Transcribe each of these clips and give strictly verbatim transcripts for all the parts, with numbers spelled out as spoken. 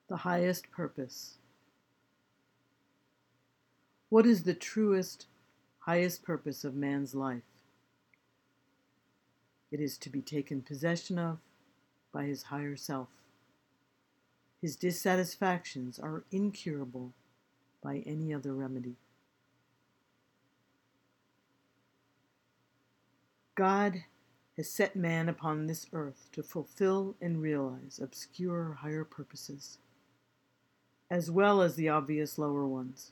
The highest purpose. What is the truest, highest purpose of man's life? It is to be taken possession of by his higher self. His dissatisfactions are incurable by any other remedy. God has set man upon this earth to fulfill and realize obscure higher purposes, as well as the obvious lower ones.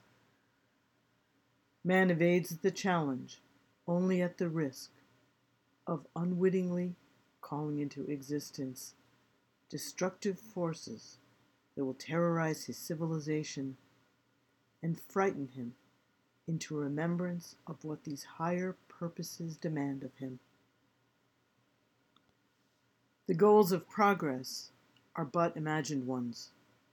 Man evades the challenge only at the risk of unwittingly calling into existence destructive forces that will terrorize his civilization and frighten him into remembrance of what these higher purposes demand of him. The goals of progress are but imagined ones.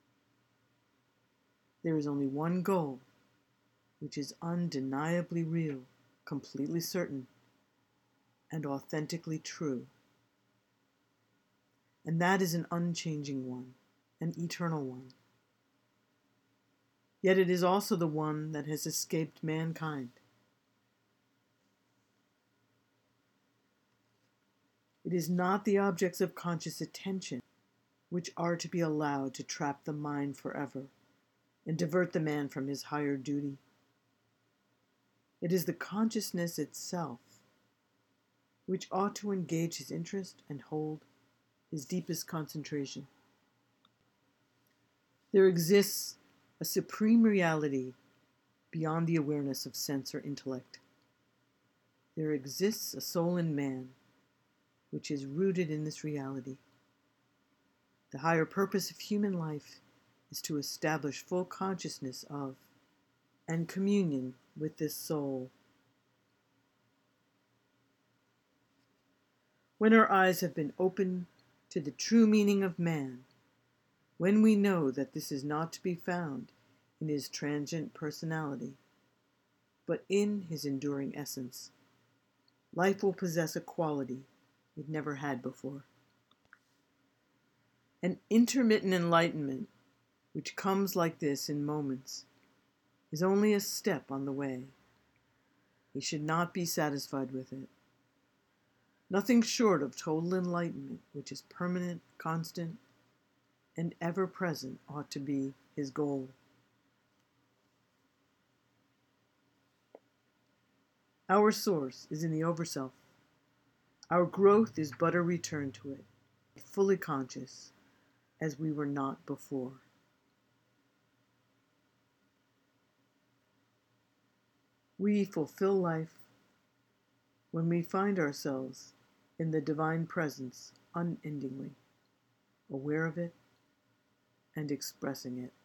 There is only one goal which is undeniably real, completely certain, and authentically true. And that is an unchanging one, an eternal one. Yet it is also the one that has escaped mankind. It is not the objects of conscious attention which are to be allowed to trap the mind forever and divert the man from his higher duty. It is the consciousness itself which ought to engage his interest and hold his deepest concentration. There exists a supreme reality beyond the awareness of sense or intellect. There exists a soul in man which is rooted in this reality. The higher purpose of human life is to establish full consciousness of and communion with this soul. When our eyes have been opened to the true meaning of man, when we know that this is not to be found in his transient personality, but in his enduring essence, life will possess a quality it never had before. An intermittent enlightenment, which comes like this in moments, is only a step on the way. We should not be satisfied with it. Nothing short of total enlightenment, which is permanent, constant, and ever present, ought to be his goal. Our source is in the Overself. Our growth is but a return to it, fully conscious as we were not before. We fulfill life when we find ourselves in the divine presence unendingly, aware of it and expressing it.